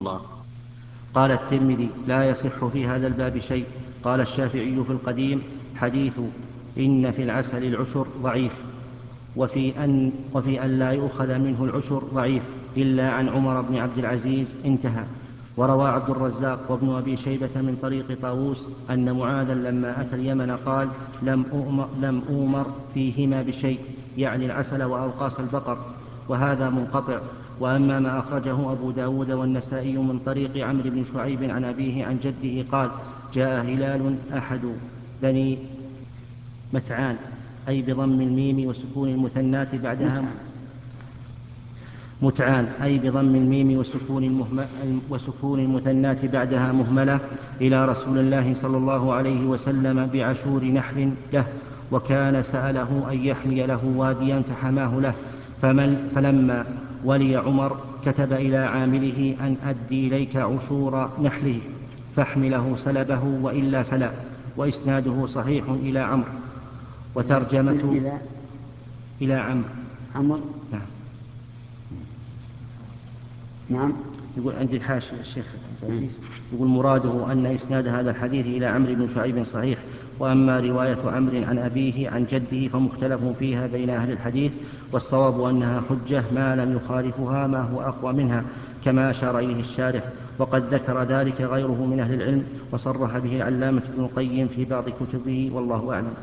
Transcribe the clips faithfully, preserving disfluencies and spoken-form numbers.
الله. قال الترمذي: لا يصح في هذا الباب شيء. قال الشافعي في القديم: حديث إن في العسل العشر ضعيف، وفي أن, وفي أن لا يؤخذ منه العشر ضعيف إلا عن عمر بن عبد العزيز، انتهى. وروى عبد الرزاق وابن أبي شيبة من طريق طاووس أن معاذا لما أتى اليمن قال: لم أؤمر, لم أؤمر فيهما بشيء، يعني العسل وأوقاص البقر، وهذا منقطع. وأما ما أخرجه أبو داود والنسائي من طريق عمرو بن شعيب عن أبيه عن جده قال: جاء هلال أحد بني متعان، أي بضم الميم وسكون المثنات بعدها متعان أي بضم الميم وسكون, وسكون المثنات بعدها مهملة، إلى رسول الله صلى الله عليه وسلم بعشور نحل له، وكان سأله أن يحمي له واديا فحماه له. فلما ولي عمر كتب إلى عامله أن أدي إليك عشور نحله فاحمله سلبه وإلا فلا. وإسناده صحيح إلى عمرو. وترجمة إلى إلى عمرو عمر. نعم. نعم. يقول عند الحاشية الشيخ عبد العزيز يقول: مراده أن إسناد هذا الحديث إلى عمرو بن شعيب صحيح. وأما رواية عمرو عن أبيه عن جده فمختلف فيها بين أهل الحديث، والصواب أنها حجة ما لم يخالفها ما هو أقوى منها، كما أشار إليه الشارح. وقد ذكر ذلك غيره من أهل العلم، وصرح به العلامة ابن القيم في بعض كتبه، والله أعلم.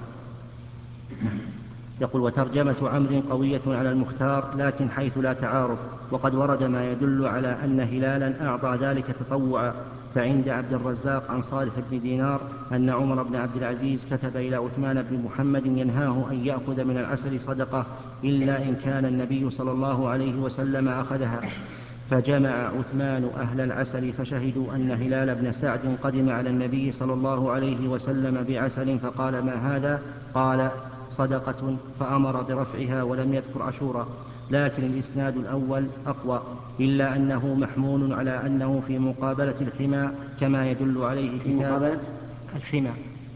يقول: وترجمة عمرو قوية على المختار، لكن حيث لا تعارض. وقد ورد ما يدل على أن هلالا أعطى ذلك تطوعا. فعند عبد الرزاق عن صالح بن دينار أن عمر بن عبد العزيز كتب إلى عثمان بن محمد ينهاه أن يأخذ من العسل صدقة إلا إن كان النبي صلى الله عليه وسلم أخذها. فجمع عثمان أهل العسل فشهدوا أن هلال بن سعد قدم على النبي صلى الله عليه وسلم بعسل، فقال: ما هذا؟ قال: صدقة، فأمر برفعها ولم يذكر عشورا. لكن الإسناد الأول أقوى، إلا أنه محمول على أنه في مقابلة الحمى، كما يدل عليه في كتاب مقابلة الحمى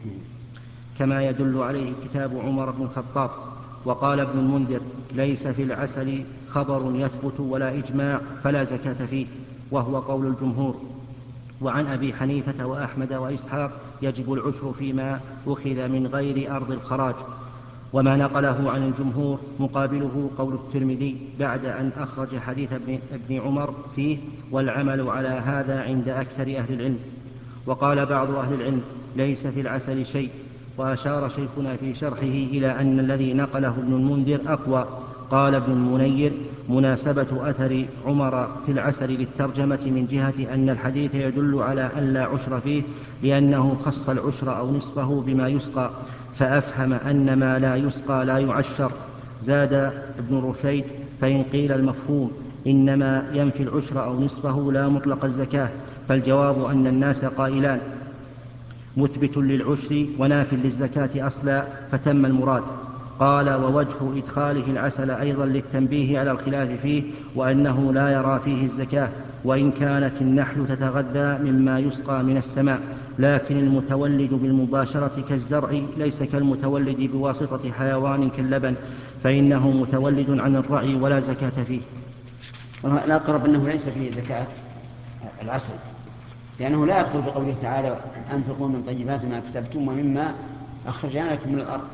كما يدل عليه كتاب عمر بن الخطاب. وقال ابن المنذر: ليس في العسل خبر يثبت ولا إجماع فلا زكاة فيه، وهو قول الجمهور. وعن أبي حنيفة وأحمد وإسحاق يجب العشر فيما أخذ من غير أرض الخراج. وما نقله عن الجمهور مقابله قول الترمذي بعد أن أخرج حديث ابن, ابن عمر فيه: والعمل على هذا عند أكثر أهل العلم. وقال بعض أهل العلم: ليس في العسل شيء. وأشار شيخنا في شرحه إلى أن الذي نقله ابن المنذر أقوى. قال ابن المنير: مناسبة أثر عمر في العسل للترجمة من جهة أن الحديث يدل على أن لا عشر فيه، لأنه خص العشر أو نصفه بما يسقى، فأفهم أن ما لا يسقى لا يعشر. زاد ابن رشيد: فإن قيل المفهوم إنما ينفي العشر أو نصفه لا مطلق الزكاة، فالجواب أن الناس قائلان: مثبت للعشر وناف للزكاة أصلا، فتم المراد. قال: ووجه إدخاله العسل أيضا للتنبيه على الخلاف فيه، وأنه لا يرى فيه الزكاة، وإن كانت النحل تتغذى مما يسقى من السماء، لكن المتولد بالمباشرة كالزرع ليس كالمتولد بواسطة حيوان كاللبن، فإنه متولد عن الرعي ولا زكاة فيه. الأقرب أنه ليس فيه زكاة العسل، لأنه لا يدخل بقوله تعالى: أنفقوا من طيبات ما كسبتم ومما أخرجنا لكم من الأرض.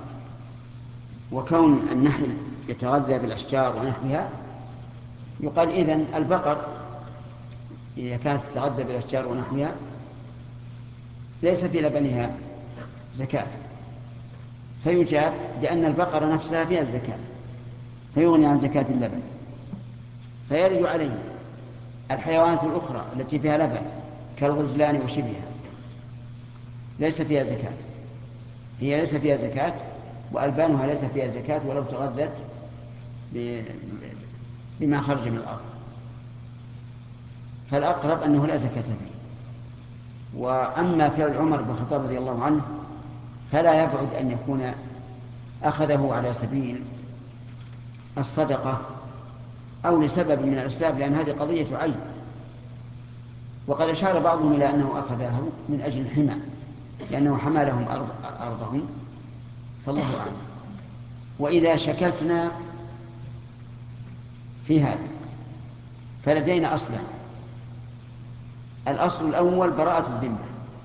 وكون النحل يتغذى بالأشجار ونحوها، يقال إذن البقر إذا كانت تتغذى بالأشجار ونحوها ليس في لبنها زكاة، فيجاب بأن البقرة نفسها فيها الزكاة، فيغني عن زكاة اللبن، فيرد عليه الحيوانات الأخرى التي فيها لبن كالغزلان وشبهها ليس فيها زكاة، هي ليس فيها زكاة، وألبانها ليس فيها زكاة ولو تغذت بما خرج من الأرض، فالأقرب أنه لا زكاة فيه. وأما فعل عمر بن الخطاب رضي الله عنه فلا يبعد أن يكون أخذه على سبيل الصدقة أو لسبب من الأسباب، لأن هذه قضية عين. وقد أشار بعضهم إلى أنه أخذه من أجل الحمى، لأنه حمى لهم أرضهم، فالله أعلم. وإذا شككنا في هذا فلدينا أصلا: الأصل الأول براءة الذمة،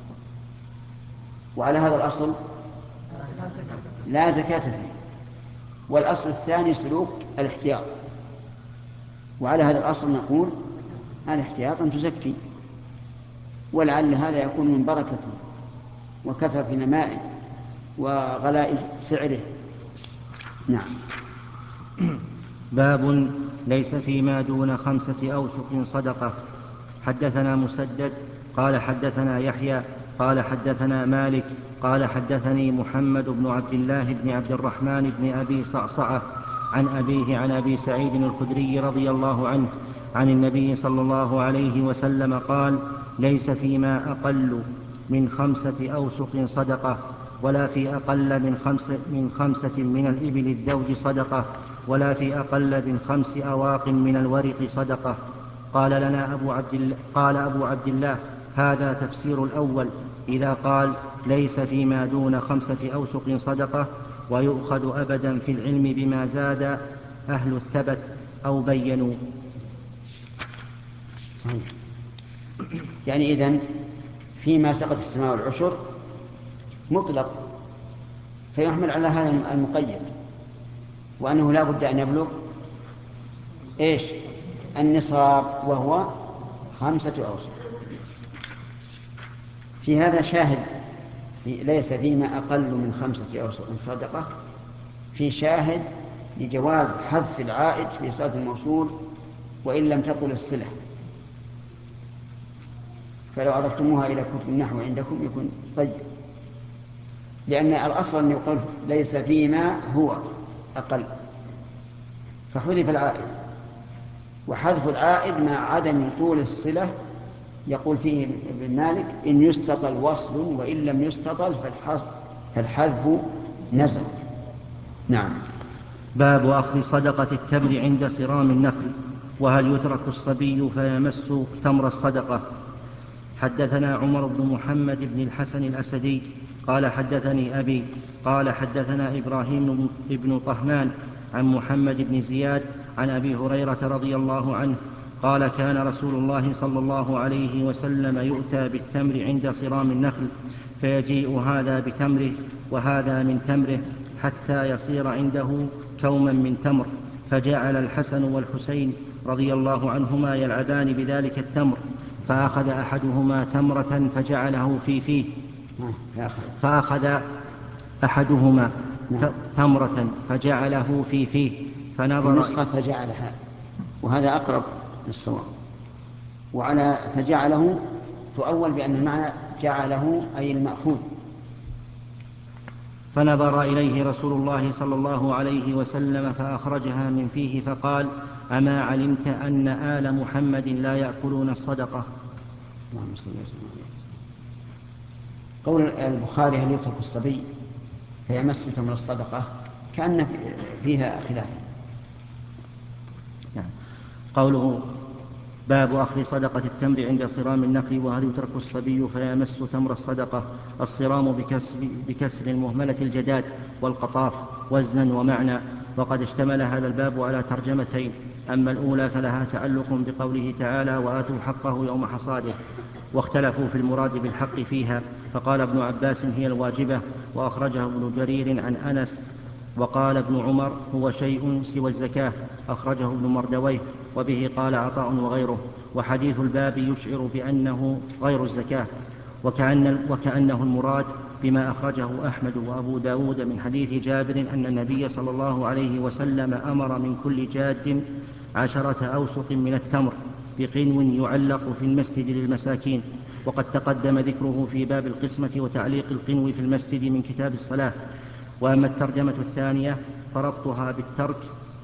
وعلى هذا الأصل لا زكاة فيه. والأصل الثاني سلوك الاحتياط، وعلى هذا الأصل نقول الاحتياط أن تزكي، ولعل هذا يكون من بركته وكثرة نمائه وغلاء سعره. نعم. باب ليس فيما دون خمسة أوسق صدقة. حدثنا مسدد قال حدثنا يحيى قال حدثنا مالك قال حدثني محمد بن عبد الله بن عبد الرحمن بن أبي صعصعة عن أبيه عن أبي سعيد الخدري رضي الله عنه عن النبي صلى الله عليه وسلم قال: ليس فيما أقل من خمسة أوسق صدقة، ولا في أقل من خمسة من, خمسة من الإبل الذود صدقة، ولا في أقل من خمس أواق من الورق صدقة. قال لنا أبو عبد الله قال أبو عبد الله: هذا تفسير الأول إذا قال ليس فيما دون خمسة أوسق صدقة، ويؤخذ أبدا في العلم بما زاد أهل الثبت أو بينوا. يعني إذن فيما سقط السماء والعشر مطلق، فيحمل على هذا المقيد، وأنه لا بد أن يبلغ إيش النصاب، وهو خمسة أوسق. في هذا شاهد في ليس فيما أقل من خمسة أوسق صدقة، في شاهد لجواز حذف العائد في صلة الموصول وإن لم تطل الصلة، فلو أضفتموها إلى كتب النحو عندكم يكون طيب، لأن الأصل أن يقول ليس فيما هو أقل، فحذف العائد. وحذف العائد مع عدم طول الصلة يقول فيه ابن مالك: إن يستطل وصل وإن لم يستطل فالحذف نزل. نعم. باب أخذ صدقة التمر عند صرام النخل، وهل يترك الصبي فيمس تمر الصدقة. حدثنا عمر بن محمد بن الحسن الأسدي قال حدثني أبي قال حدثنا إبراهيم بن طهمان عن محمد بن زياد عن أبي هريرة رضي الله عنه قال: كان رسول الله صلى الله عليه وسلم يؤتى بالتمر عند صرام النخل، فيجيء هذا بتمره وهذا من تمره حتى يصير عنده كوما من تمر، فجعل الحسن والحسين رضي الله عنهما يلعبان بذلك التمر، فأخذ أحدهما تمرة فجعله في فيه فأخذ أحدهما تمرة فجعله في فيه فنظر نسخة فجعلها، وهذا أقرب للصواب. وعلى فجعله تؤول بأن المعنى جعله أي المأخوذ. فنظر إليه رسول الله صلى الله عليه وسلم فأخرجها من فيه فقال: أما علمت أن آل محمد لا يأكلون الصدقة. قول البخاري: هل يترك الصبي فيمس تمر الصدقة، كأن فيها خلاف. يعني قوله: باب أخذ صدقة التمر عند صرام النخل، وهل يترك الصبي فيمس تمر الصدقة. الصرام بكسر, بكسر المهملة الجداد والقطاف وزنا ومعنى، وقد اشتمل هذا الباب على ترجمتين: أما الأولى فلها تعلق بقوله تعالى: وآتوا حقه يوم حصاده، واختلفوا في المراد بالحق فيها، فقال ابن عباس: هي الواجبة، وأخرجه ابن جرير عن أنس، وقال ابن عمر: هو شيء سوى الزكاة، أخرجه ابن مردويه، وبه قال عطاء وغيره. وحديث الباب يشعر بأنه غير الزكاة، وكأن وكأنه المراد بما أخرجه أحمد وأبو داود من حديث جابر أن النبي صلى الله عليه وسلم أمر من كل جاد عشرة أوسق من التمر بقنو يعلق في المسجد للمساكين، وقد تقدم ذكره في باب القسمة وتعليق القنو في المسجد من كتاب الصلاة. وأما الترجمة الثانية فربطها بالترك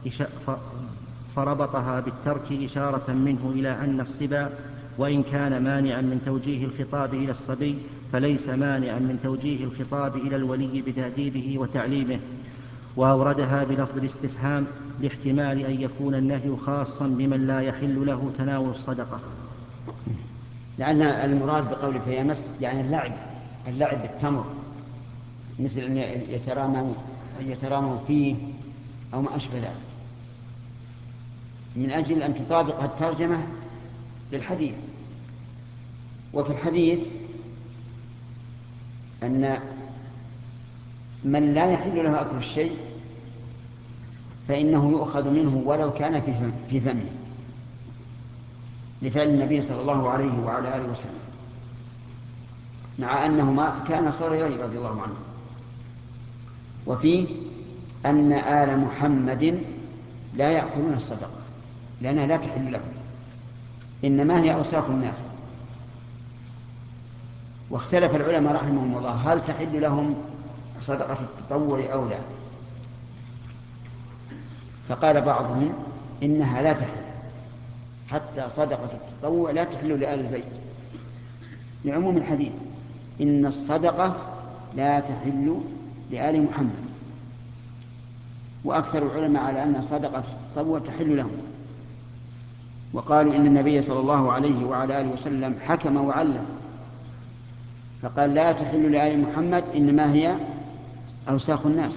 فربطها بالترك إشارة منه إلى أن الصبا وإن كان مانعا من توجيه الخطاب إلى الصبي فليس مانعا من توجيه الخطاب إلى الولي بتأديبه وتعليمه. وأوردها بلفظ الاستفهام لاحتمال أن يكون النهي خاصا بمن لا يحل له تناول الصدقة، لأن المراد بقول فيمس يعني اللعب اللعب بالتمر، مثل أن يتراموا يتراموا فيه أو ما أشبه ذلك، من أجل أن تطابق الترجمة للحديث. وفي الحديث أن من لا يحل له أكل الشيء فإنه يؤخذ منه ولو كان في فمه، لفعل النبي صلى الله عليه وعلى آله وسلم، مع أنهما كان صغيرين رضي الله عنه. وفيه أن آل محمد لا يأكلون الصدقة لأنها لا تحل لهم، إنما هي أوساخ الناس. واختلف العلماء رحمهم الله هل تحل لهم صدقة التطوع أو لا. فقال بعضهم إنها لا تحل، حتى صدقة التطوع لا تحل لآل البيت، لعموم الحديث إن الصدقة لا تحل لآل محمد. وأكثر العلماء على أن صدقة التطوع تحل لهم، وقالوا إن النبي صلى الله عليه وعلى آله وسلم حكم وعلم فقال لا تحل لآل محمد إنما هي أوساخ الناس،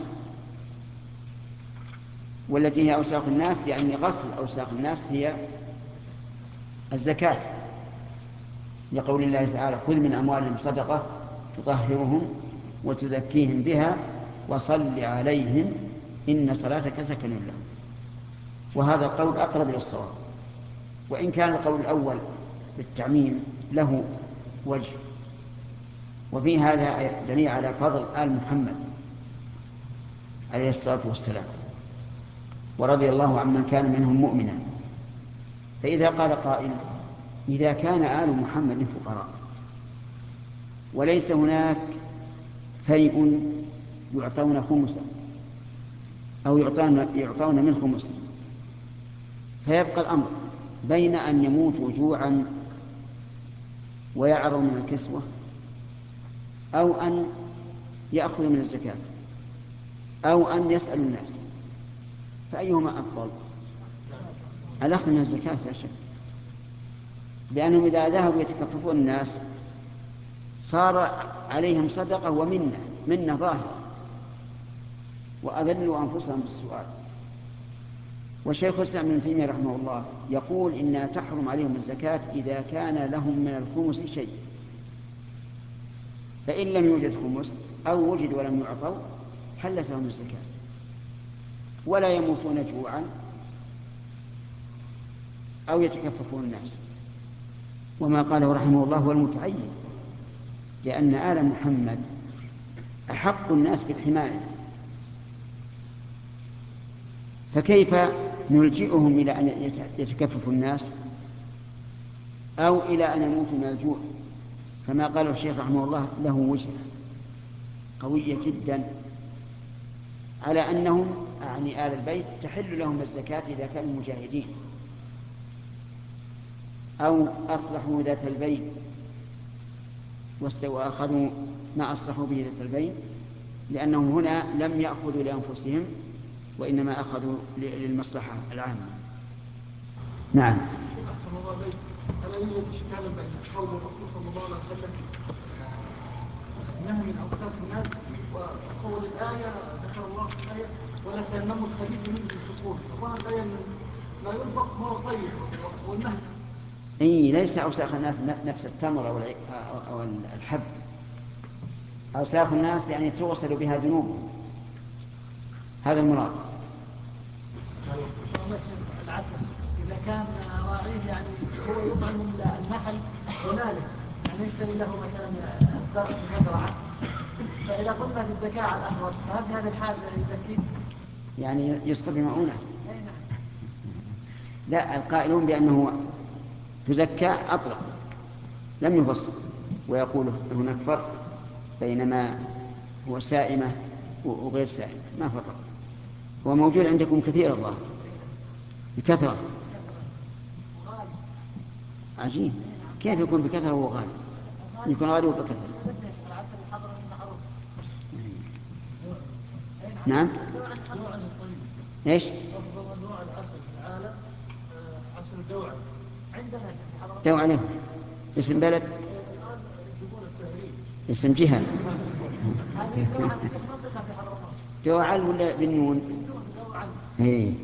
والتي هي أوساخ الناس يعني غسل أوساخ الناس هي الزكاة، لقول الله تعالى خذ من أموالهم صدقة تطهرهم وتزكيهم بها وصل عليهم إن صلاتك سكن لهم. وهذا القول أقرب إلى الصواب، وإن كان القول الأول بالتعميم له وجه. وفي هذا دليل على فضل آل محمد عليه الصلاة والسلام، ورضي الله عمن كان منهم مؤمنا. فإذا قال قائل إذا كان آل محمد فقراء وليس هناك فيء يعطون خمسا أو يعطون, يعطون من خمس، فيبقى الأمر بين أن يموتوا جوعا ويعروا من الكسوة أو أن يأخذوا من الزكاة أو أن يسألوا الناس، فأيهما أفضل؟ الأخذ من الزكاة لا شك، لأنهم إذا ذهبوا يتكففون الناس صار عليهم صدقة ومنة منة ظاهرة، وأذلوا أنفسهم بالسؤال. والشيخ الإسلام ابن تيمية رحمه الله يقول إنها تحرم عليهم الزكاة إذا كان لهم من الخمس شيء، فإن لم يوجد خمس أو وجد ولم يعطوا حلت لهم الزكاة ولا يموتون جوعا أو يتكففون الناس. وما قاله رحمه الله هو المتعين، لأن آل محمد أحق الناس بالحماية، فكيف نلجئهم إلى أن يتكففوا الناس أو إلى أن يموتوا من الجوع؟ فما قاله الشيخ رحمه الله له وجهة قوية جدا على أنهم يعني آل البيت تحل لهم الزكاة إذا كانوا مجاهدين أو أصلحوا ذات البين وأخذوا ما أصلحوا به ذات البين، لأنهم هنا لم يأخذوا لأنفسهم وإنما أخذوا للمصلحة العامة. نعم. أحسن الله عليك. ألا يوجد إشكال بين قول الرسول صلى الله عليه وسلم إنها من أوساخ الناس وقول الآية ذكر الله في الآية ولا تيمموا الخبيث منه بالسكون، فظهر الآية لا ينفق ما هو طيب والنهي. إيه ليس أوساخ الناس نفس التمر أو أو الحب، أوساخ الناس يعني توصل بها ذنوبهم، هذا المراد. العسل إذا كان راعيه يعني هو يطعم النحل هنالك يعني يشتري له مثلا مزرعة، فإذا قلنا في الزكاة على الأحوال فهل هذا الحال يزكيه؟ يعني يسقط بمؤونة؟ لا، القائلون بأنه تزكى أطلق لم يفصل، ويقول هناك فرق بين ما هو سائمة وغير سائمة، ما فرق. هو موجود عندكم كثير الله بكثرة. عجيب، كيف يكون بكثرة وهو غالي؟ يكون غالي وبكثرة. نعم. ايش؟ افضل نوع العسل في العالم عسل الدوعة عندنا دوعة له اسم بلد، اسم جهة. دوعل ولا بالنون؟ اي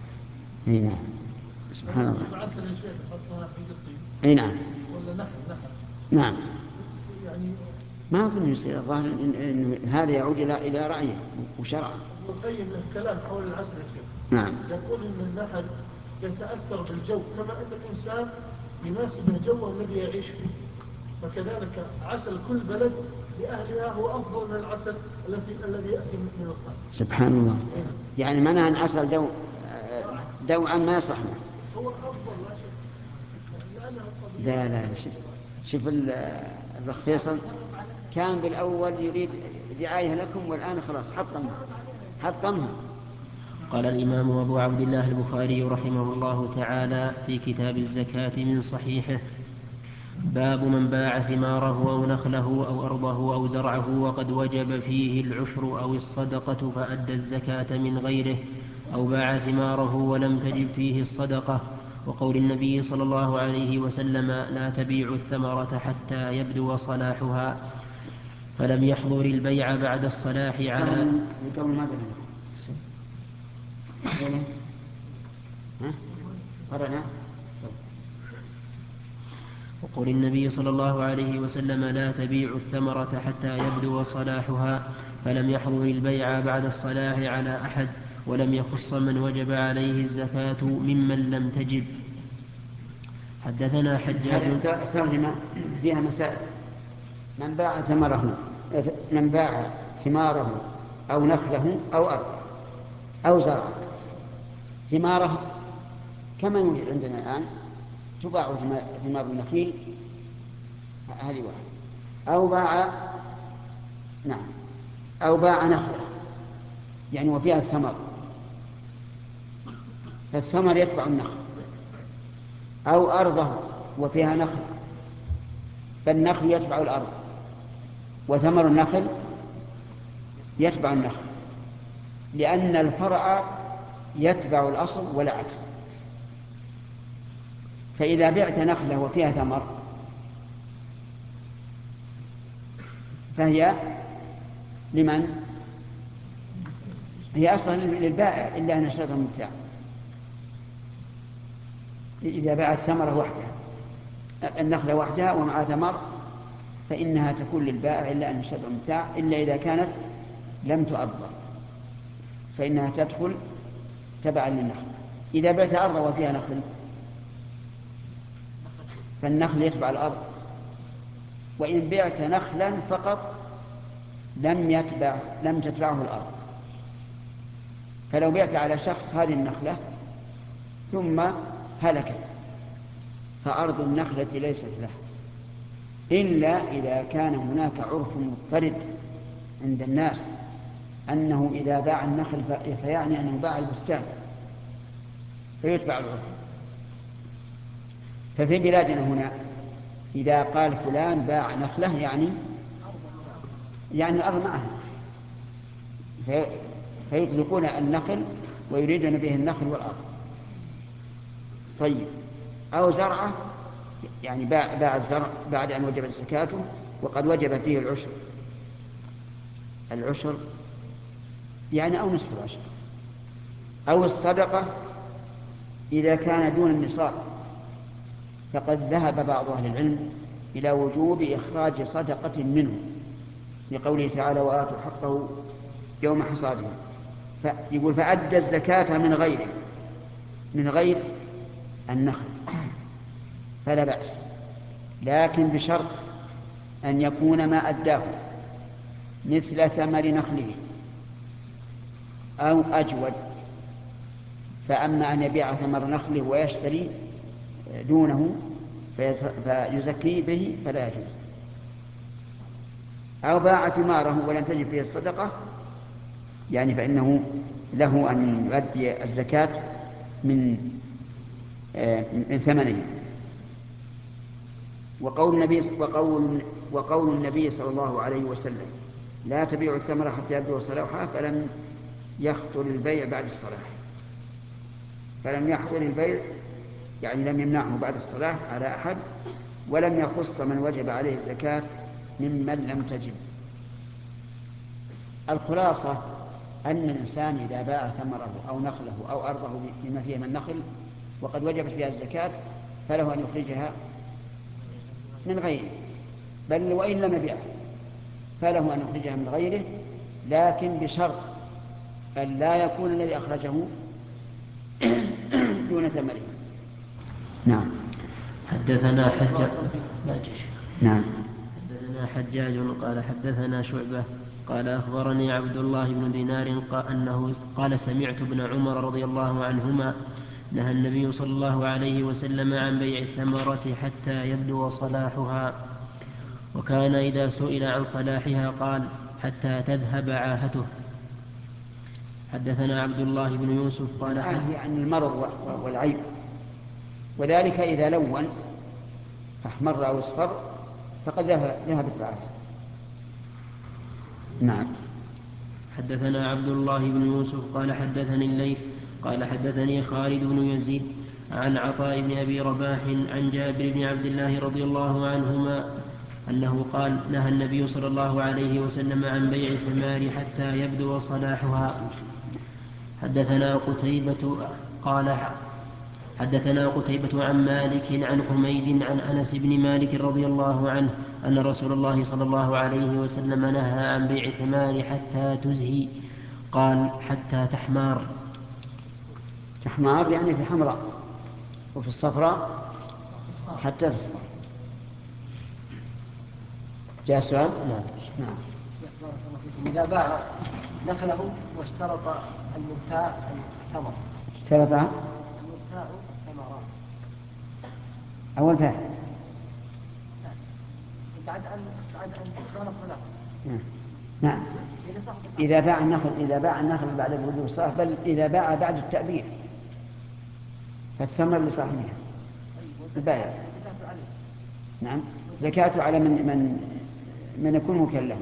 اي نعم. سبحان الله. العسل يا شيخ حطها في قصيم اي نعم. ولا نحل نحل نعم. يعني ما أظن يصير، الظاهر إن, إن هذا يعود إلى إلى رعيه وشرعه. ابن القيم له كلام حول العسل يا شيخ. نعم. يقول إن النحل يتأثر بالجو كما أن الإنسان يناسبه جوه الذي يعيش فيه، فكذلك عسل كل بلد لأهلها هو أفضل من العسل الذي الذي يأتي من الخارج. سبحان الله. يعني معناها أن عسل دو دوعا ما يصلح له. هو أفضل لا شك، لأنها لا لا شوف شوف الأخ فيصل كان بالأول يريد دعاية لكم والآن خلاص حطمها حطمها. قال الإمام أبو عبد الله البخاري رحمه الله تعالى في كتاب الزكاة من صحيحه: باب من باع ثماره أو نخله أو أرضه أو زرعه وقد وجب فيه العشر أو الصدقة فأدى الزكاة من غيره، أو باع ثماره ولم تجب فيه الصدقة، وقول النبي صلى الله عليه وسلم: لا تبيعوا الثمرة حتى يبدو صلاحها، فلم يحضر البيع بعد الصلاح على وقول النبي صلى الله عليه وسلم: لا تبيعوا الثمرة حتى يبدو صلاحها، فلم يحضر البيع بعد الصلاح على أحد، ولم يخص من وجب عليه الزكاة ممن لم تجب. حدثنا حجاج. هذه الترجمة فيها مسائل. من باع ثمره من باع ثماره أو نخله أو أرض أو زرع. ثماره كما يوجد عندنا الآن تباع ثمار النخيل، هذه واحد. أو باع نعم أو باع نخله يعني وفيها الثمر، فالثمر يتبع النخل. أو أرضه وفيها نخل، فالنخل يتبع الأرض وثمر النخل يتبع النخل، لأن الفرع يتبع الأصل ولا عكس. فإذا بعت نخلة وفيها ثمر فهي لمن؟ هي أصلا للبائع إلا أن اشترط المبتاع. إذا باع الثمرة وحدها النخلة وحدها ومع ثمر فإنها تكون للبائع إلا أن اشترط المبتاع، إلا إذا كانت لم تؤرض فإنها تدخل تبعا للنخل. إذا بعت أرضا وفيها نخل فالنخل يتبع الأرض، وإن بعت نخلا فقط لم يتبع لم تتبعه الأرض. فلو بعت على شخص هذه النخلة ثم هلكت فأرض النخلة ليست له، إلا إذا كان هناك عرف مضطرد عند الناس أنه إذا باع النخل فيعني أنه باع البستان فيتبع العرف. ففي بلادنا هنا إذا قال فلان باع نخلة يعني يعني الأرض معه، في فيطلقون النخل ويريدون به النخل والأرض. طيب أو زرعه يعني باع, باع الزرع بعد أن وجبت زكاته وقد وجب فيه العشر العشر يعني أو نصف العشر، أو الصدقة إذا كان دون النصاب، فقد ذهب بعض أهل العلم إلى وجوب إخراج صدقة منه لقوله تعالى: وآتوا حقه يوم حصاده. فيقول فأدى الزكاة من غيره من غير النخل فلا بأس، لكن بشرط أن يكون ما أداه مثل ثمر نخله أو أجود. فأما أن يبيع ثمر نخله ويشتري دونه فيزكي به فلا يجوز. أو باع ثماره ولم تجب فيه الصدقة يعني فإنه له أن يؤدي الزكاة من من ثمنه. وقول النبي وقول وقول النبي صلى الله عليه وسلم: لا تبيع الثمرة حتى يبدو صلاحها، فلم يخطر البيع بعد الصلاح. فلم يحضر البيع يعني لم يمنعه بعد الصلاح على أحد، ولم يخص من وجب عليه الزكاة ممن لم تجب. الخلاصة أن الإنسان إذا باع ثمره أو نخله أو أرضه بما فيه من النخل وقد وجبت فيها الزكاة فله أن يخرجها من غيره بل وإن لم يبيعه فله أن يخرجها من غيره، لكن بشرط أن لا يكون الذي أخرجه دون ثمره. نعم. حدثنا حجاج نعم. حدثنا حجاج قال حدثنا شعبة قال أخبرني عبد الله بن دينار قال أنه قال سمعت ابن عمر رضي الله عنهما نهى النبي صلى الله عليه وسلم عن بيع الثمرة حتى يبدو صلاحها، وكان إذا سئل عن صلاحها قال حتى تذهب عاهته. حدثنا عبد الله بن يوسف قال العاهة عن المرض والعيب، وذلك إذا لون فاحمر أو اصفر فقد ذهبت العاهة. نعم. حدثنا عبد الله بن يوسف قال حدثني الليث قال حدثني خالد بن يزيد عن عطاء بن أبي رباح عن جابر بن عبد الله رضي الله عنهما أنه قال نهى النبي صلى الله عليه وسلم عن بيع الثمار حتى يبدو صلاحها. حدثنا قتيبة قال حدثنا قتيبة عن مالك عن حميد عن أنس بن مالك رضي الله عنه أن رسول الله صلى الله عليه وسلم نهى عن بيع الثمار حتى تزهي، قال حتى تحمار. تحمار يعني في حمراء، وفي الصفراء حتى تصفر. جاء السؤال؟ نعم. نعم. إذا باع نخله واشترط المبتاع الثمر. اشترط المبتاع الثمرات أول باع. بعد أن بعد أن تكون الصلاة. نعم. إذا باع النخل إذا باع النخل بعد بدو الصلاة، بل إذا باع بعد التأبير فالثمر لصاحبها البائع. نعم. زكاته على من من من يكون مكلف.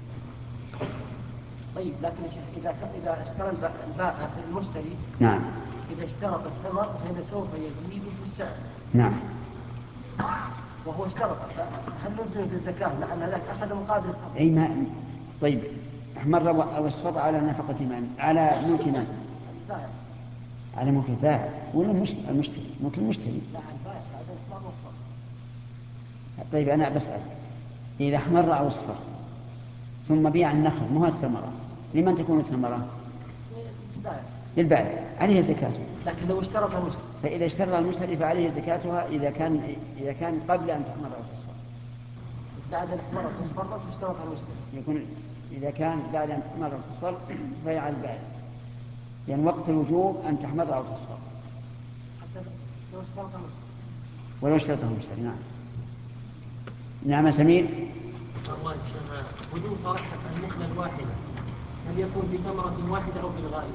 طيب لكن يا شيخ إذا إذا اشترى البائع المشتري، نعم، إذا اشترط الثمر فإنه سوف يزيد في السعر. نعم. وهو اشترط، هل نلزم بالزكاة لأن ذاك أخذ مقابل الثمر؟ أي ما. طيب احمر أو اصفر على نفقة من؟ على ملك من؟ البائع. على ملك البائع ولا المشتري؟ ملك المشتري. لا البائع بعد الإحمار والصفر. طيب أنا بسأل، إذا احمر أو اصفر ثم بيع النخل مو الثمرة، لمن تكون الثمرة؟ البائع. للبائع، عليه زكاته. لكن لو اشترط المشتري، فإذا اشترط المشتري فعليه زكاتها إذا كان إذا كان قبل أن تحمر أو تصفر. بعد الإحمار والصفر اشترط المشتري. يكون إذا كان بعد أن تحمر أو تصفر فيع البائع، لأن يعني وقت الوجوب أن تحمر أو تصفر. حتى لو اشترط المشتري. ولو اشترط المشتري. نعم. نعم سمير. الله يسلمك. وجوب صالحة النخلة الواحدة هل يكون بثمرة واحدة أو بالغالب؟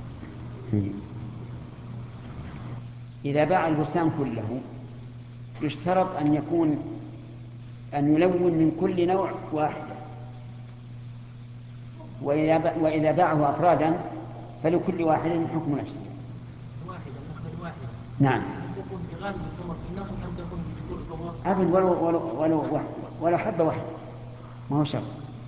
إذا باع البستان كله يشترط أن يكون أن يلون من كل نوع واحدة، وإذا وإذا باعه أفرادا فلكل واحد حكم نفسه. واحدة النخلة الواحدة. نعم. هل تكون بغالب الثمر في النخل أم تكون بكل الثمر؟ أبد ولو ولو ولو ولو حبة واحدة ما هو شرط.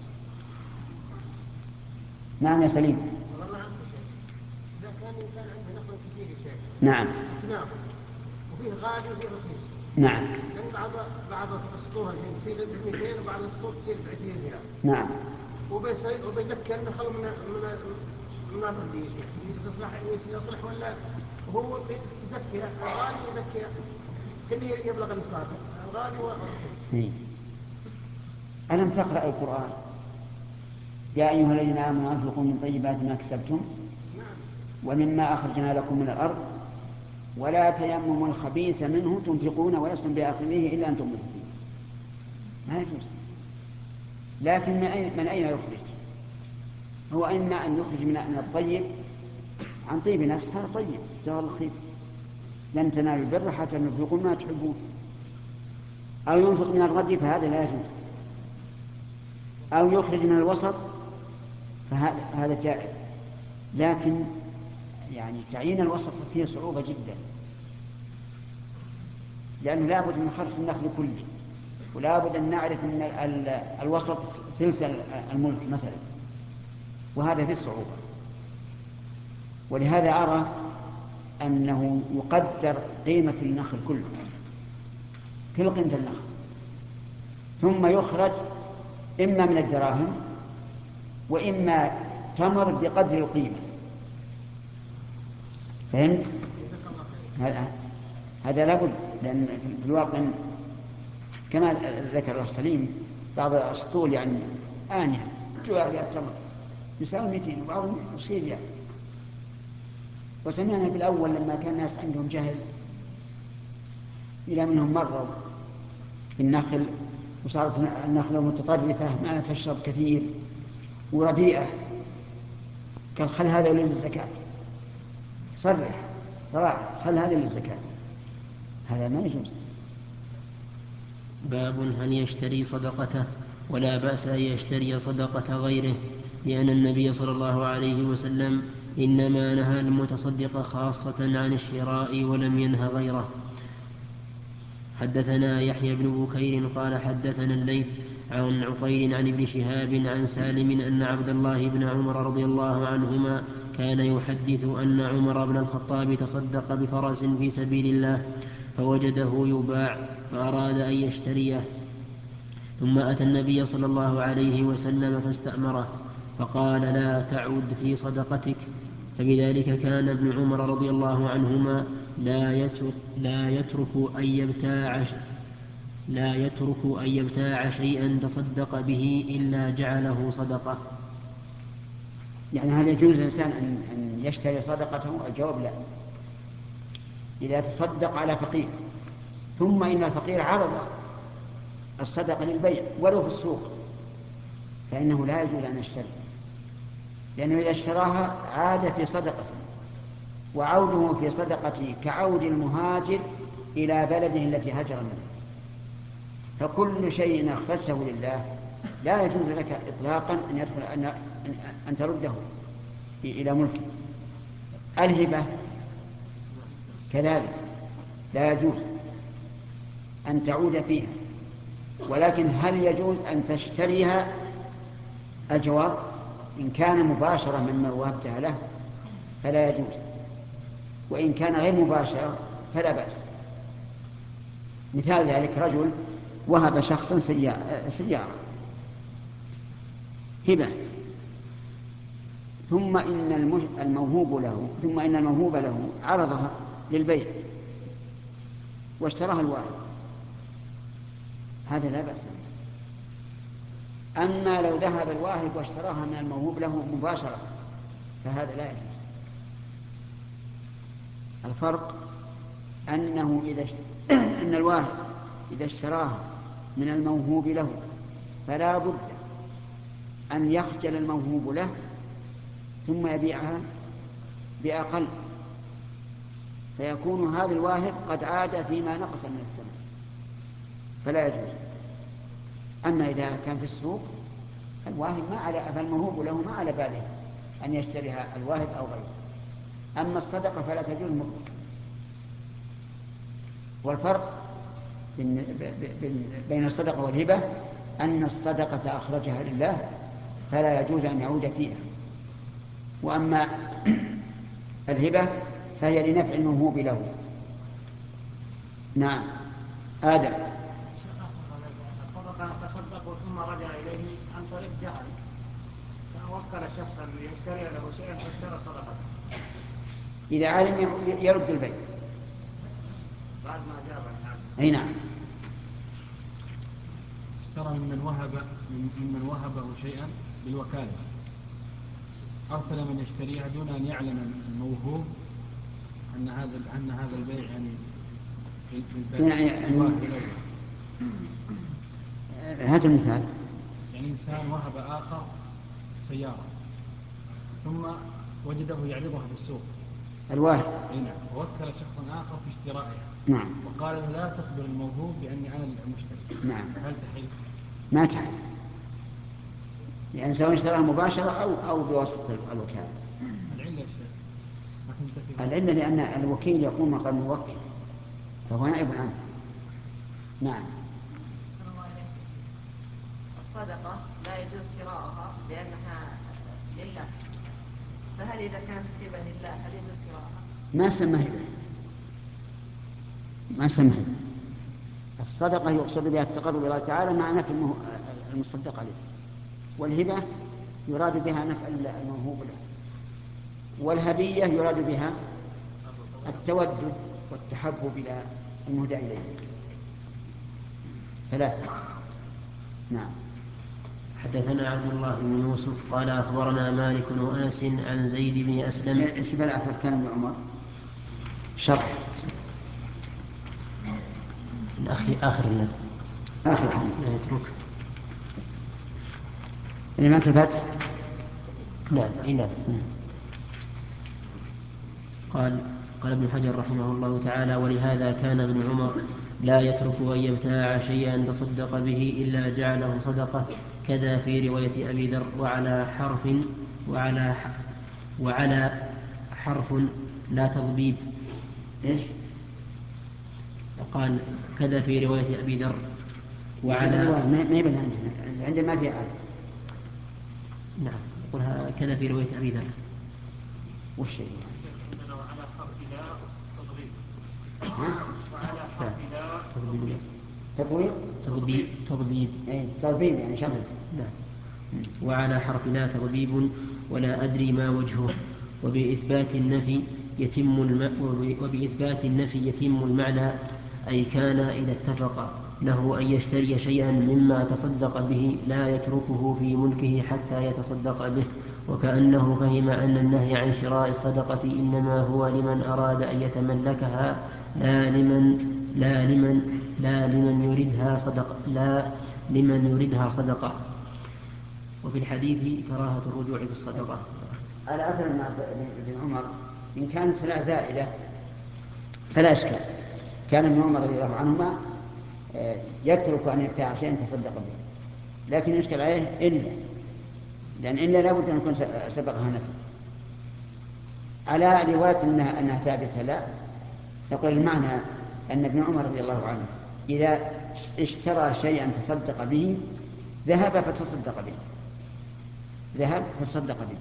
نعم يا سليم. والله عنك شيء. إذا كان الإنسان عنده نخل كثير يا شيخ. نعم. أصناف وفيه غالي وفيه رخيص. نعم. يعني بعض بعض السطور الحين تصير ب مئتين وبعض السطور تصير ب عشرين ريال. نعم. وبيزكى النخل من من من الربي يا شيخ. يصلح يصلح ولا هو يزكي الغالي يزكي كل يبلغ النصاب الغالي والرخيص. ألم تقرأ القرآن؟ يا أيها الذين آمنوا أنفقوا من طيبات ما كسبتم ومما أخرجنا لكم من الأرض ولا تيمموا الخبيث منه تنفقون ولستم بآخذيه إلا أن تغمضوا فيه. ما يجوز. لكن من أين من أين يخرج؟ هو إما أن يخرج من الطيب عن طيب نفس، هذا طيب جزاه الله خير، لن تنالوا البر حتى تنفقوا ما تحبون، أو ينفق من الغد فهذا لا يجوز، أو يخرج من الوسط فهذا جائز. لكن يعني تعيين الوسط فيه صعوبة جدا، لأنه لا بد من خرص النخل كله، ولا بد أن نعرف أن الوسط ثلث الملك مثلا، وهذا فيه صعوبة. ولهذا أرى أنه يقدر قيمة النخل كله، كل قيمة النخل، ثم يخرج إما من الدراهم وإما تمر بقدر القيمة. فهمت؟ هذا لابد، لأن في الواقع كما ذكر الله سليم بعض الأسطول يعني آنية جوا عليها التمر يساوي مئتين وبعضهم عشرين ريال. وسمعنا بالأول لما كان الناس عندهم جهل إلى منهم مروا بالنخل وصارت النخلة متطرفة ما تشرب كثير ورديئة، قال خل هذا للزكاة، صرح صراحة خل هذا للزكاة، هذا ما يجوز. باب هل يشتري صدقته؟ ولا بأس أن يشتري صدقة غيره، لأن النبي صلى الله عليه وسلم إنما نهى المتصدق خاصة عن الشراء ولم ينه غيره. حدثنا يحيى بن بكير قال حدثنا الليث عن عقيل عن ابن شهاب عن سالم أن عبد الله بن عمر رضي الله عنهما كان يحدث أن عمر بن الخطاب تصدق بفرس في سبيل الله فوجده يباع فأراد أن يشتريه، ثم أتى النبي صلى الله عليه وسلم فاستأمره فقال لا تعد في صدقتك. فبذلك كان ابن عمر رضي الله عنهما لا يترك, لا يترك أن يبتاع لا يترك أن يبتاع شيئا تصدق به إلا جعله صدقة. يعني هل يجوز الإنسان أن يشتري صدقته؟ الجواب لا. إذا تصدق على فقير ثم إن الفقير عرض الصدقة للبيع ولو في السوق فإنه لا يجوز أن يشتري، لأنه إذا اشتراها عاد في صدقته، وعوده في صدقته كعود المهاجر إلى بلده التي هاجر منه. فكل شيء أخرجته لله لا يجوز لك إطلاقا أن يدخل أن, أن ترده إلى ملكه. الهبة كذلك لا يجوز أن تعود فيها، ولكن هل يجوز أن تشتريها؟ الجواب إن كان مباشرة مما وهبتها له فلا يجوز، وإن كان غير مباشرة فلا بأس. مثال ذلك رجل وهب شخصا سيارة هبة، ثم إن الموهوب له ثم إن الموهوب له عرضها للبيع واشتراها الواحد، هذا لا بأس. أما لو ذهب الواهب واشتراها من الموهوب له مباشرة فهذا لا يجوز. الفرق أنه إذا اشت... أن الواهب إذا اشتراها من الموهوب له فلا بد أن يخجل الموهوب له ثم يبيعها بأقل، فيكون هذا الواهب قد عاد فيما نقص من الثمن، فلا يجوز. أما إذا كان في السوق الواهب ما على فالموهوب له ما على باله أن يشتريها الواهب أو غيره. أما الصدقة فلا تجوز مطلقا. والفرق بين الصدقة والهبة أن الصدقة أخرجها لله فلا يجوز أن يعود فيها، وأما الهبة فهي لنفع الموهوب له. نعم. آدم. صدق تصدق ثم رجع إليه عن طريق جهل، فوكل شخصا ليشتري له شيئا فاشترى صدقته، إذا علم يرد البيع بعد ما جاب الحاكم. أي نعم. اشترى ممن وهب ممن وهبه شيئا بالوكالة، أرسل من يشتريها دون أن يعلم الموهوب أن هذا أن هذا البيع يعني يعني هذا المثال. يعني إنسان وهب آخر سيارة ثم وجده يعرضها في السوق الواحد، نعم، ووكل شخصا آخر في اشترائها، نعم، وقال له لا تخبر الموهوب بأني أنا المشتري، نعم، هل تحل؟ ما تحل، يعني سواء اشتراها مباشرة أو أو بواسطة الوكالة. العلة الشيخ العلة لأن الوكيل يقوم مقام الموكل فهو نائب عنه. نعم. الصدقة لا يجوز شراءها لأنها لله، فهل إذا كانت هبة لله هل يجوز شراءها؟ ما سمى هبة، ما سمى هبة، الصدقة يقصد بها التقرب إلى الله تعالى مع نفع المصدق عليه، والهبة يراد بها نفع الموهوب له، والهدية يراد بها التودد والتحبب إلى المهدى إليه. ثلاثة. نعم. حدثنا عبد الله بن يوسف قال أخبرنا مالك بن أنس عن زيد بن أسلم. ايش بالعثر كان ابن عمر شرح الأخي آخر لنا آخر حديث لا يترك اللي ما كفتح. نعم أي نعم. قال قال ابن حجر رحمه الله تعالى: ولهذا كان ابن عمر لا يترك أن يبتاع شيئا تصدق به إلا جعله صدقة، كذا في رواية أبي ذر: وعلى حرف وعلى وعلى حرف لا تضبيب. إيش؟ قال كذا في رواية أبي ذر وعلى ما يبنى عندنا عندما ما في عالم. نعم يقول كذا في رواية أبي ذر. وش هي؟ وعلى حرف لا تضبيب. وعلى حرف لا تضبيب تضبيب تضبيب تضبيب اي تضبيب يعني شمل. نعم. وعلى حرف لا تضبيب ولا أدري ما وجهه. وبإثبات النفي يتم الم... وبإثبات النفي يتم المعنى، أي كان إذا اتفق له أن يشتري شيئا مما تصدق به لا يتركه في ملكه حتى يتصدق به، وكأنه فهم أن النهي عن شراء الصدقة إنما هو لمن أراد أن يتملكها لا لمن لا لمن لا لمن يريدها صدقة لا لمن يريدها صدقة. وفي الحديث كراهة الرجوع بالصدقة. على أثر ابن عمر إن كانت لا زائدة فلا إشكال. كان ابن عمر رضي الله عنهما يترك أن يبتاع شيئا تصدق به، لكن يشكل عليه إلا، لأن إلا لابد أن يكون سبقها نفي. على رواية أنها, أنها ثابتة لا، يقول المعنى أن ابن عمر رضي الله عنه إذا اشترى شيئا تصدق به ذهب فتصدق به ذهب فتصدق به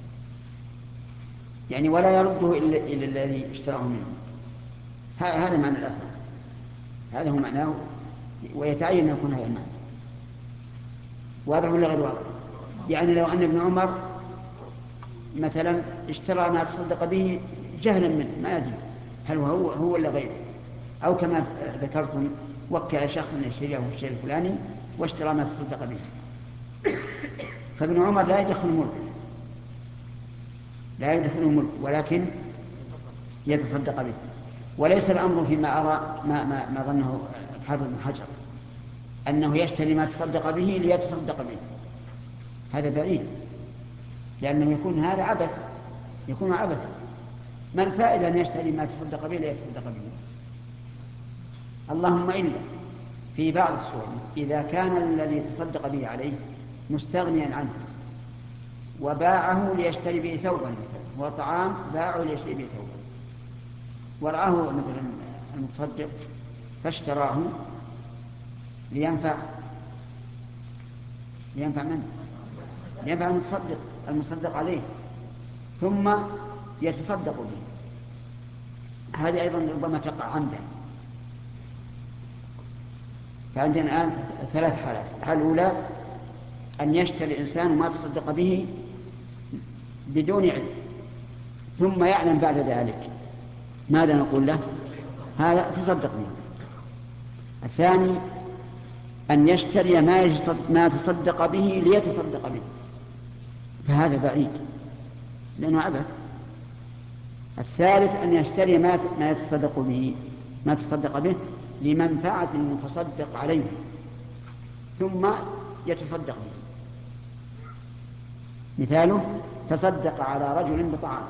يعني ولا يرده إلى الذي اشتراه منه. هذا معنى الأثر، هذا هو معناه، ويتعين أن يكون هذا المعنى واضح ولا غير واضح؟ يعني لو أن ابن عمر مثلا اشترى ما تصدق به جهلا منه ما يدري هل هو هو ولا غيره، أو كما ذكرتم وكل شخص يشتريه الشيء الفلاني واشترى ما تصدق به، فابن عمر لا يدخل الملك لا يدخل الملك ولكن يتصدق به. وليس الأمر فيما أرى ما, ما, ما ظنه الحافظ بن حجر أنه يشتري ما تصدق به ليتصدق به، هذا بعيد، لأنه يكون هذا عبث، يكون عبث. ما الفائدة أن يشتري ما تصدق به ليتصدق به؟ اللهم إلا في بعض الصور إذا كان الذي تصدق به عليه مستغنيا عنه وباعه ليشتري به ثوبا وطعام، باعه ليشتري به ثوبا، ورآه مثلا المتصدق فاشتراه لينفع لينفع من؟ لينفع المتصدق المصدق عليه ثم يتصدق به. هذه أيضا ربما تقع عمدا. فعندنا الآن ثلاث حالات. الحالة الأولى أن يشتري الإنسان ما تصدق به بدون علم ثم يعلم بعد ذلك، ماذا نقول له؟ هذا تصدق به. الثاني أن يشتري ما تصدق به ليتصدق به، فهذا بعيد لأنه عبث. الثالث أن يشتري ما يتصدق به ما تصدق به لمنفعة المتصدق عليه ثم يتصدق به. مثاله تصدق على رجل بطعام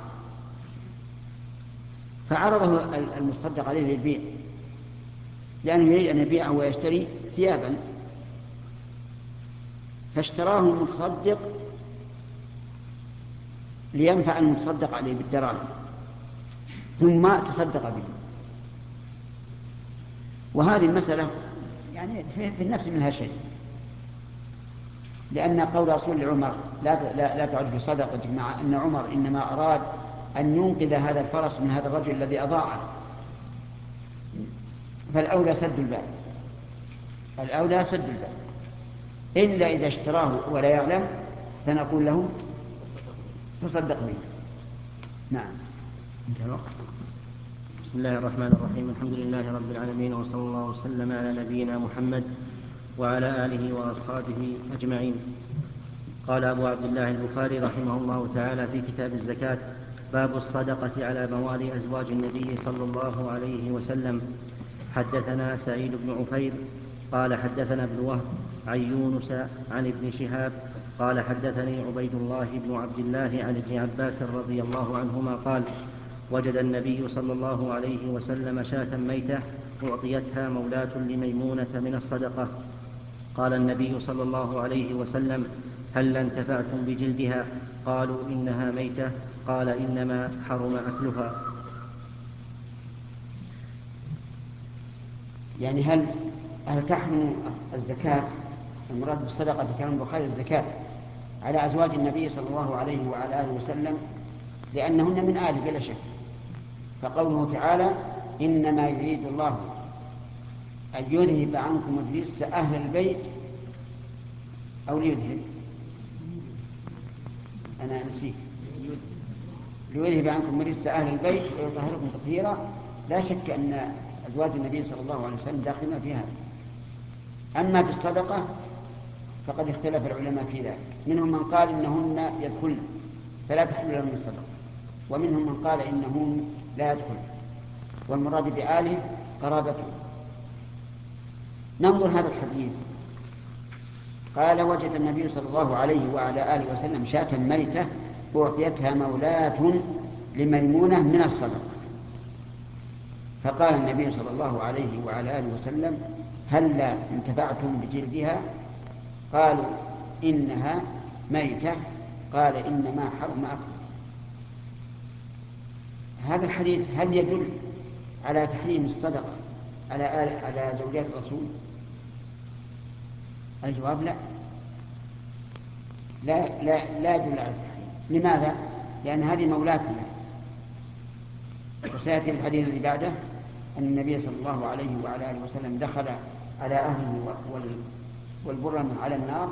فعرضه المصدق عليه للبيع لأنه يريد أن يبيعه ويشتري ثيابا، فاشتراه المتصدق لينفع المتصدق عليه بالدراهم ثم تصدق به. وهذه المسألة يعني في النفس منها شيء، لأن قول رسول عمر لا, لا, لا تعد في صدقتك، مع أن عمر إنما أراد أن ينقذ هذا الفرس من هذا الرجل الذي أضاعه، فالأولى سد الباب الأولى سد الباب، إلا إذا اشتراه ولا يعلم فنقول له تصدق به. نعم. انتهى الوقت. بسم الله الرحمن الرحيم. الحمد لله رب العالمين، وصلى الله وسلم على نبينا محمد وعلى آله وأصحابه أجمعين. قال أبو عبد الله البخاري رحمه الله تعالى في كتاب الزكاة: باب الصدقة على موالي أزواج النبي صلى الله عليه وسلم. حدثنا سعيد بن عفير قال حدثنا ابن وهب عن يونس عن ابن شهاب قال حدثني عبيد الله بن عبد الله عن ابن عباس رضي الله عنهما قال: وجد النبي صلى الله عليه وسلم شاة ميتة أعطيتها مولاة لميمونة من الصدقة. قال النبي صلى الله عليه وسلم: هل انتفعتم بجلدها؟ قالوا: إنها ميتة. قال: إنما حرم أكلها. يعني هل هل تحرم الزكاة، المراد بالصدقة في كلام البخاري الزكاة على أزواج النبي صلى الله عليه وعلى آله وسلم، لأنهن من آله بلا شك. فقوله تعالى: إنما يريد الله أن يذهب عنكم الرجس أهل البيت، أو ليذهب، أنا نسيت، ليذهب عنكم الرجس أهل البيت ويطهركم تطهيرا. لا شك أن أزواج النبي صلى الله عليه وسلم داخلين فيها. أما في الصدقة فقد اختلف العلماء في ذلك، منهم من قال إنهن يدخلن فلا تحل لهم الصدقة، ومنهم من قال إنهن لا يدخلن، والمراد بآله قرابته. ننظر هذا الحديث. قال: وجد النبي صلى الله عليه وعلى آله وسلم شاة ميتة أعطيتها مولاة لميمونة من الصدقة. فقال النبي صلى الله عليه وعلى آله وسلم: هل انتفعتم بجلدها؟ قالوا: إنها ميتة. قال: إنما حرم أكلها. هذا الحديث هل يدل على تحريم الصدقة على على زوجات الرسول؟ الجواب لا، لا لا لا يدل على التحريم. لماذا؟ لأن هذه مولاة له. وسيأتي في الحديث اللي بعده أن النبي صلى الله عليه وعلى آله وسلم دخل على أهله والبر على النار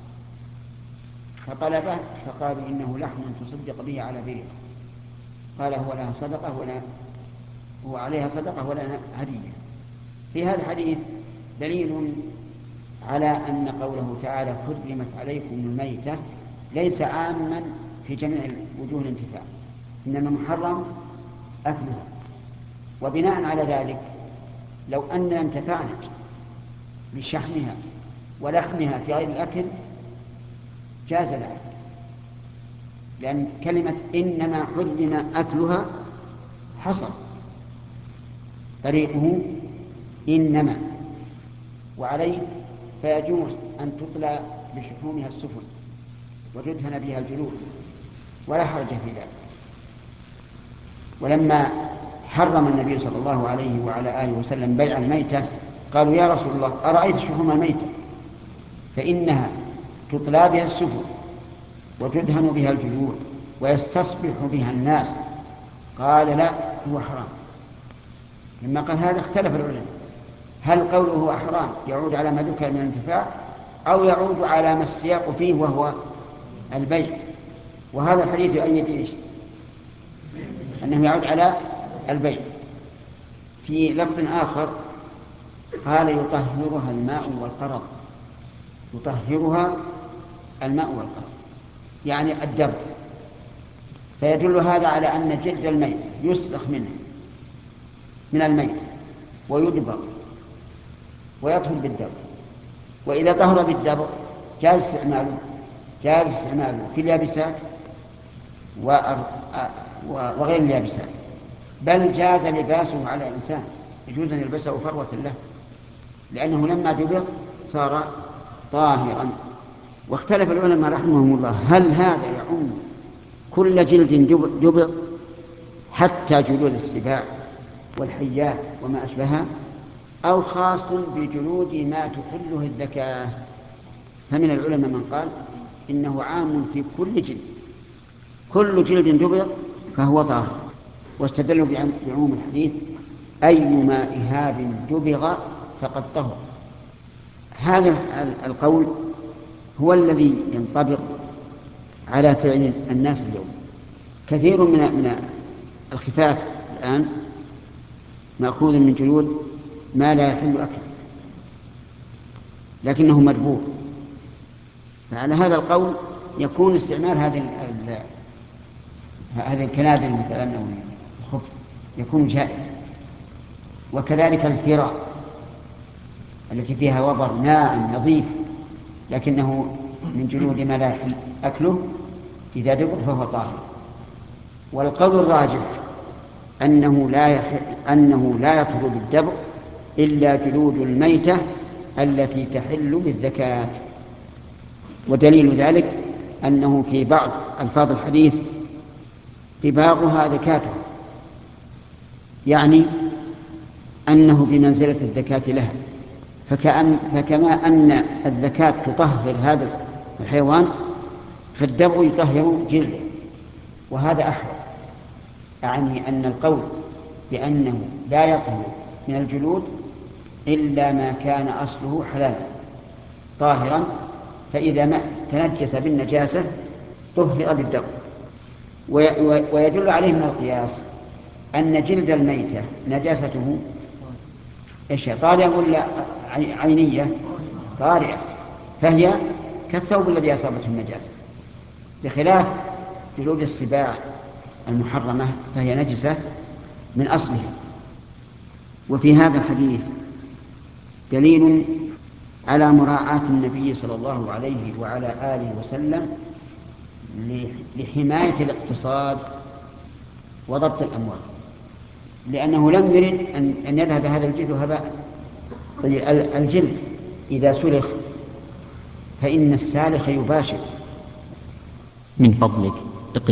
فطلبه، فقالوا: إنه لحم تصدق به على بره. قال: هو لها صدقة ولا هو عليها صدقة ولا هدية. في هذا الحديث دليل على أن قوله تعالى: حرمت عليكم الميتة ليس عاما في جميع وجوه الانتفاع، إنما محرم أكلها. وبناء على ذلك لو أننا انتفعنا بشحمها ولحمها في غير الأكل جاز ذلك، لأن كلمة إنما حرم أكلها حصل طريقه إنما، وعليه فيجوز أن تطلى بشحومها السفن وتدهن بها الجلود ولا حرج في ذلك. ولما حرم النبي صلى الله عليه وعلى آله وسلم بيع الميتة قالوا: يا رسول الله، أرأيت شحوم الميتة فإنها تطلى بها السفن وتدهن بها الجلود ويستصبح بها الناس. قال: لا، هو حرام. لما قال هذا اختلف العلماء، هل قوله حرام يعود على ما ذكر من الانتفاع أو يعود على ما السياق فيه وهو البيع؟ وهذا الحديث يؤيد إيش؟ أنه يعود على البيع. في لفظ آخر قال: يطهرها الماء والقرض. يطهرها الماء والقرض يعني الدر. فيدل هذا على أن جلد الميت يسلخ منه من الميت ويدبر ويطهر بالدر. وإذا طهر بالدر جاز استعماله جاز استعماله في اليابسات وغير اليابسات، بل جاز لباسه على الإنسان، يجوز أن يلبسه فروة له، لأنه لما دبر صار طاهرا. واختلف العلماء رحمهم الله هل هذا يعم كل جلد دبر حتى جلود السباع والحيات وما أشبهها، أو خاص بجلود ما تحله الذكاة. فمن العلماء من قال إنه عام في كل جلد، كل جلد دبر فهو طاهر، واستدلوا بعموم الحديث: أيما إهاب دبغ فقد طهر. هذا القول هو الذي ينطبق على فعل الناس اليوم. كثير من من الخفاف الآن مأخوذ من جلود ما لا يحل أكله لكنه مدبوغ، فعلى هذا القول يكون استعمال هذه هذه الكنادر مثلا أو الخبز يكون جائز. وكذلك الفراء التي فيها وبر ناعم نظيف لكنه من جلود ما لا يحل أكله إذا دبر فهو طاهر. والقول الراجح أنه لا يحل أنه لا يطهر بالدبر إلا جلود الميتة التي تحل بالزكاة. ودليل ذلك أنه في بعض ألفاظ الحديث طباغها زكاته، يعني أنه بمنزلة الزكاة لها. فكأن فكما أن الزكاة تطهر هذا الحيوان فالدبغ يطهر جلده، وهذا أحوط. أعني أن القول بأنه لا يطهر من الجلود إلا ما كان أصله حلالا طاهرا، فإذا ما تنجس بالنجاسة طهر بالدبغ. ويدل عليه من القياس أن جلد الميتة نجاسته إيش طارئة ولا عينية؟ طارئة، فهي كالثوب الذي أصابته النجاسة، بخلاف جلود السباع المحرمة فهي نجسة من أصلها. وفي هذا الحديث دليل على مراعاة النبي صلى الله عليه وعلى آله وسلم لحماية الاقتصاد وضبط الأموال، لأنه لم يرد أن يذهب هذا الجلد هباء. الجلد إذا سلخ فإن السالخ يباشر. من فضلك